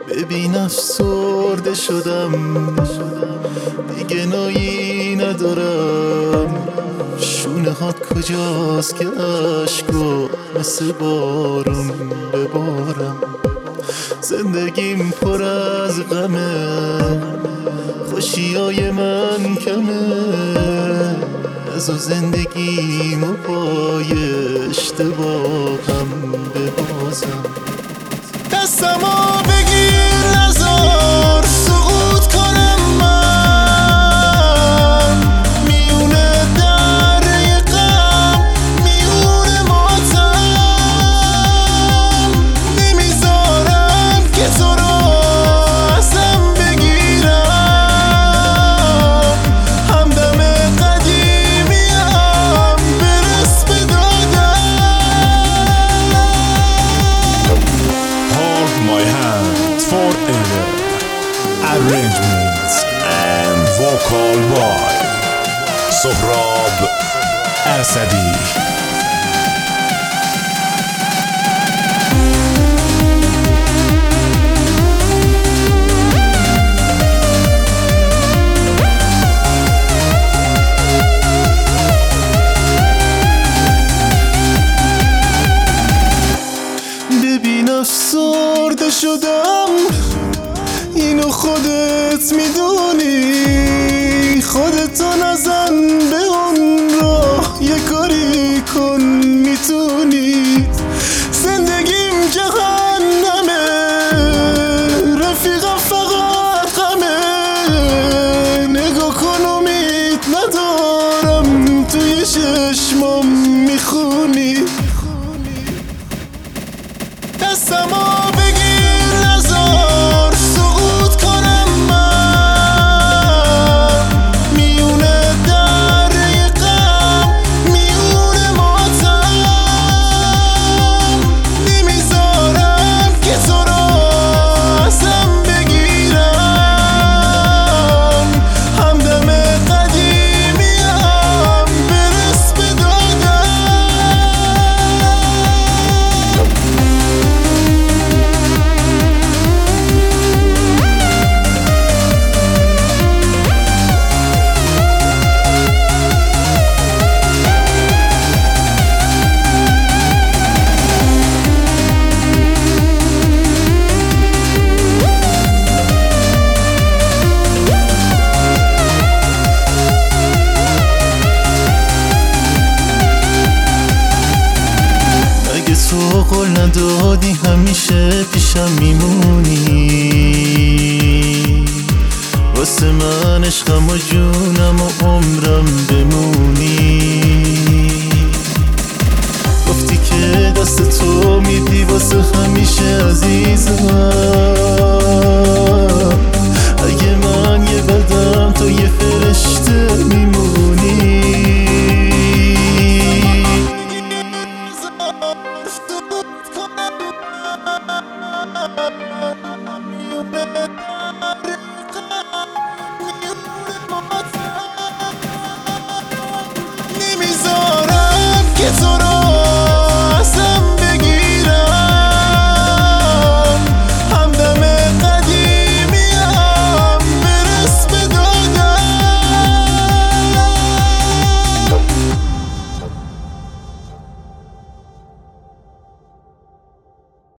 ببین افسرده شدم، دیگه نایی ندارم. شونه هات کجاست که عشقو مثل بارون ببارم. زندگیم پر از غمه، خوشیای من کمه. از و زندگیمو پای اشتباهم ببازم. دستمو بگیر نذار سقوط کنم من، میونه دره غم، میونه ماتم. نمیذارم که تو رو ازم بگیرم. همدم قدیمیم برس به دادم. Hold my hand forever. Arrangements and vocal by Sohrab Asadi. ببین افسرده شدم، اینو خودت میدونی. خودتو نزن به اون راه، یه کاری کن میتونی. زندگیم جهنمه، رفیقم فقط غمه. نگاه کن امید ندارم، توی چشمام میخونی. دستمو بگیر نذار سقوط کنم من، میونه دره غم، میونه ماتم. نمیذارم که تو رو ازم بگیرم. همدم قدیمیم برس به دادم. تو قول ندادی همیشه پیشم میمونی. واسه من عشقم و جونم و عمرم بمونی. گفتی که دست تو میدی واسه همیشه عزیزم. اگه من یه بدم تو یه فرشته میمونی. نمیذارم که تو رو